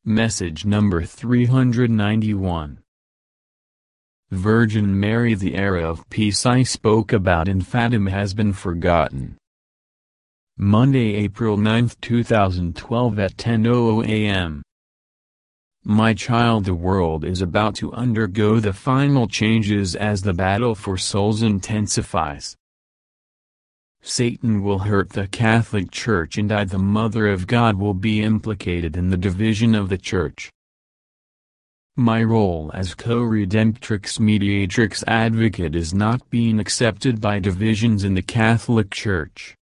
Message number 391. Virgin Mary. The era of peace I spoke about in Fatima has been forgotten. Monday, April 9, 2012 at 10:00 a.m. My child, the world is about to undergo the final changes as the battle for souls intensifies. Satan will hurt the Catholic Church, and I, the Mother of God, will be implicated in the division of the Church. My role as co-redemptrix mediatrix advocate is not being accepted by divisions in the Catholic Church.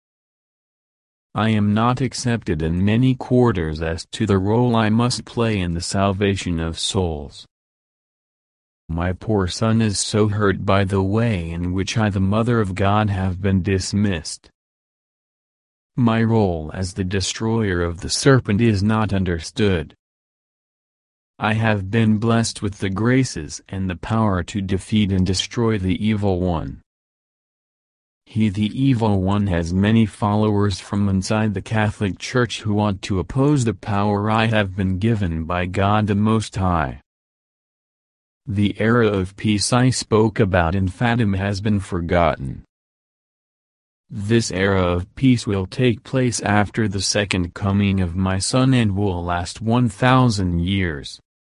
I am not accepted in many quarters as to the role I must play in the salvation of souls. My poor son is so hurt by the way in which I, the Mother of God, have been dismissed. My role as the destroyer of the serpent is not understood. I have been blessed with the graces and the power to defeat and destroy the evil one. He, the evil one, has many followers from inside the Catholic Church who want to oppose the power I have been given by God the Most High. The era of peace I spoke about in Fatima has been forgotten. This era of peace will take place after the second coming of my Son and will last 1,000 years.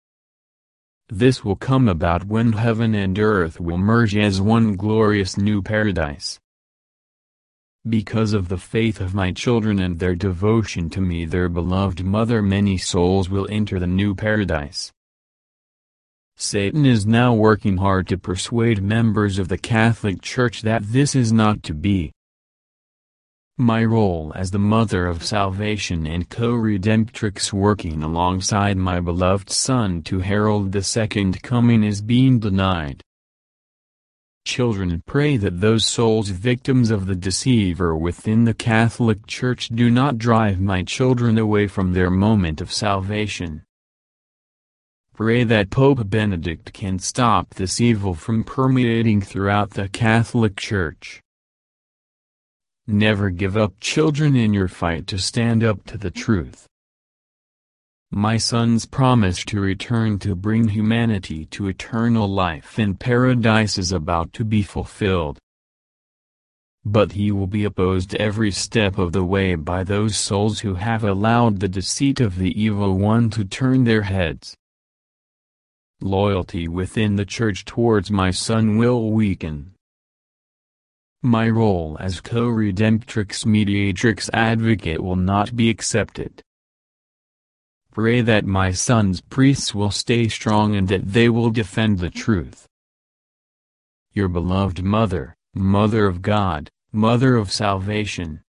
This will come about when heaven and earth will merge as one glorious new paradise. Because of the faith of my children and their devotion to me, their beloved mother, many souls will enter the new paradise. Satan is now working hard to persuade members of the Catholic Church that this is not to be. My role as the Mother of Salvation and co-redemptrix, working alongside my beloved Son to herald the second coming, is being denied. Children, pray that those souls victims of the deceiver within the Catholic Church do not drive my children away from their moment of salvation. Pray that Pope Benedict can stop this evil from permeating throughout the Catholic Church. Never give up, children, in your fight to stand up to the truth. My Son's promise to return to bring humanity to eternal life in paradise is about to be fulfilled. But he will be opposed every step of the way by those souls who have allowed the deceit of the evil one to turn their heads. Loyalty within the Church towards my Son will weaken. My role as co-redemptrix mediatrix advocate will not be accepted. Pray that my Son's priests will stay strong and that they will defend the truth. Your beloved Mother, Mother of God, Mother of Salvation.